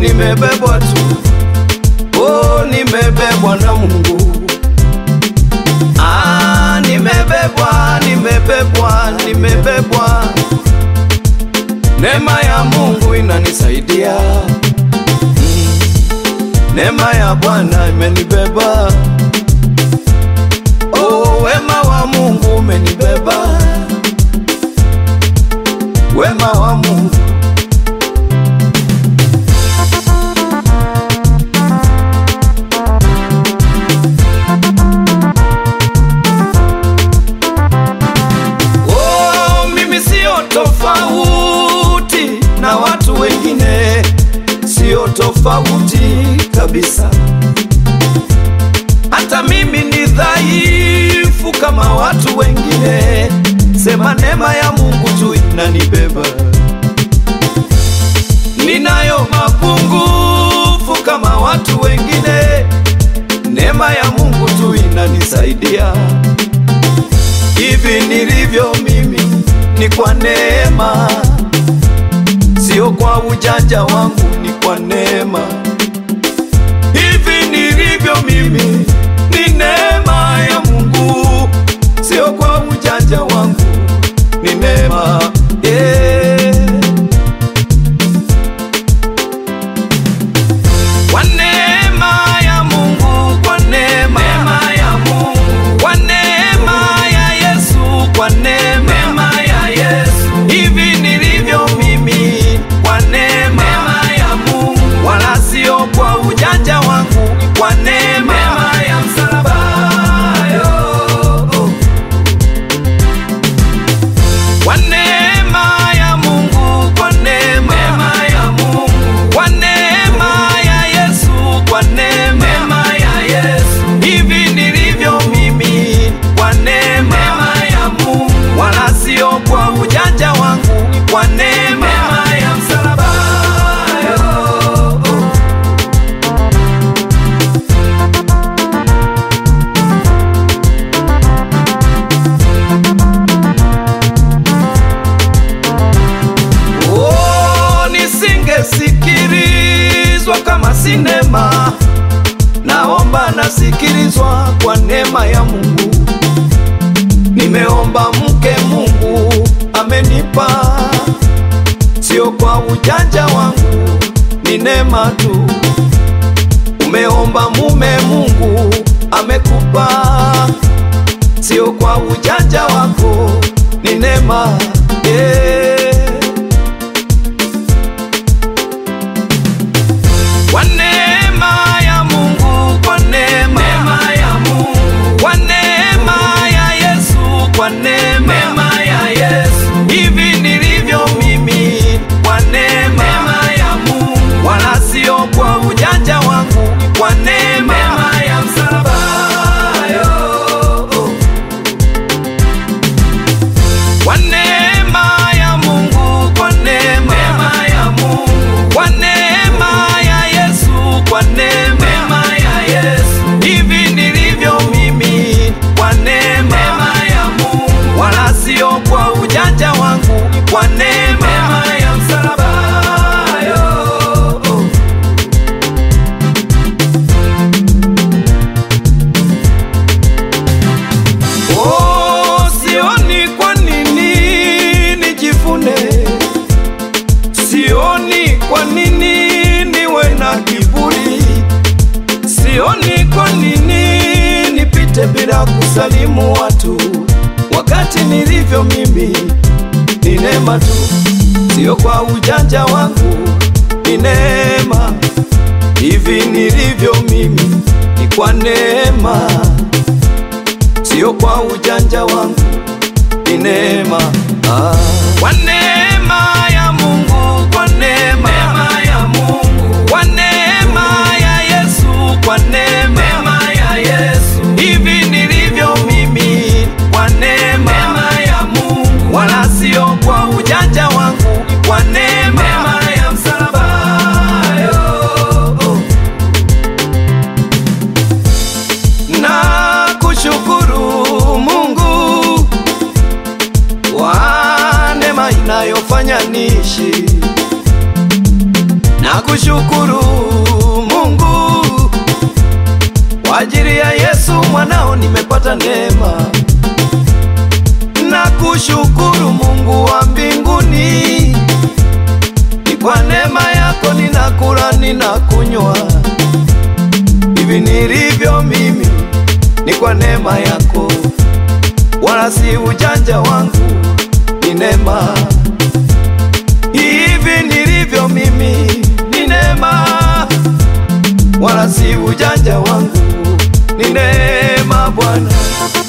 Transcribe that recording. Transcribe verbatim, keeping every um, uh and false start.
nimebebwa tu, oh, nimebebwa na Mungu. Ah, nimebebwa, nimebebwa, nimebebwa. Neema ya Mungu inanisaidia. Mm. Neema ya Bwana imenibeba. Oh, wema wa Mungu umenibeba. Wema wa Mungu. Oh, mimi sio tofauti na watu wengine, sio tofauti kabisa. Hata mimi ni dhaifu kama watu wengine, sema neema ya Mungu tu inanibeba. Ninayo mapungufu kama watu wengine, neema ya Mungu tu inanisaidia. Hivi nilivyo mimi ni kwa neema, sio kwa ujanja wangu, ni kwa neema. Hivi nilivyo mimi ni neema ya Mungu, sio kwa ujanja wangu, ni neema, yeah. Kwa neema ya Mungu, kwa neema ya Mungu, kwa neema ya Yesu, kwa neema ya Yesu. Hivi nilivyo mimi kwa neema ya Mungu, wala sio kwa ujanja wangu, kwa neema ya msalaba. Kwa neema ya Mungu, kwa neema ya Mungu, kwa neema ya Yesu, kwa neema ya Yesu. Hivi nilivyo mimi kwa neema ya Mungu, wala sio kwa ujanja wangu, kwa neema ya msalaba. Oh, nisingesikilizwa kama sinema, naomba nasikilizwa kwa neema ya Mungu. Nimeomba mke, Mungu amenipa, sio kwa ujanja wangu, ni neema tu. Umeomba mume, Mungu amekupa, sio kwa ujanja wako, ni neema, yeah. Kwa neema ya Mungu, kwa neema ya Mungu, kwa neema ya Yesu, kwa neema ya Yesu. Hivi nilivyo mimi kwa neema ya Mungu, wala sio kwa ujanja wangu, kwa neema ya msalaba. Kwa neema ya Mungu, kwa neema ya Mungu, kwa neema ya Yesu, kwa neema ya Yesu. Hivi nilivyo mimi kwa neema ya Mungu, wala sio kwa ujanja wangu, kwa neema ya msalaba. Oh, sioni kwa nini nijivune, sioni kwa nini niwe na kiburi, sioni kwa nini nipite bila kusalimu watu, wakati nilivyo mimi ni neema tu, sio kwa ujanja wangu, ni neema. Hivi nilivyo mimi ni kwa neema, sio kwa ujanja wangu, ni neema, ah. Kwa neema ya Mungu, kwa neema ya Mungu, kwa neema ya Yesu, kwa neema ya Yesu. Hivi nilivyo mimi kwa neema ya Mungu, wala sio kwa ujanja wangu, kwa neema ya msalaba. Na kushukuru Mungu kwa neema inayofanya niishi, na nakushukuru Mungu kwa ajili ya Yesu mwanao nimepata neema. Nakushukuru Mungu wa mbinguni, ni kwa neema yako ninakula ninakunywa. Hivi nilivyo mimi ni kwa neema yako, wala si ujanja wangu, ni neema. Hivi nilivyo mimi ni neema, wala si ujanja wangu, ni neema Bwana.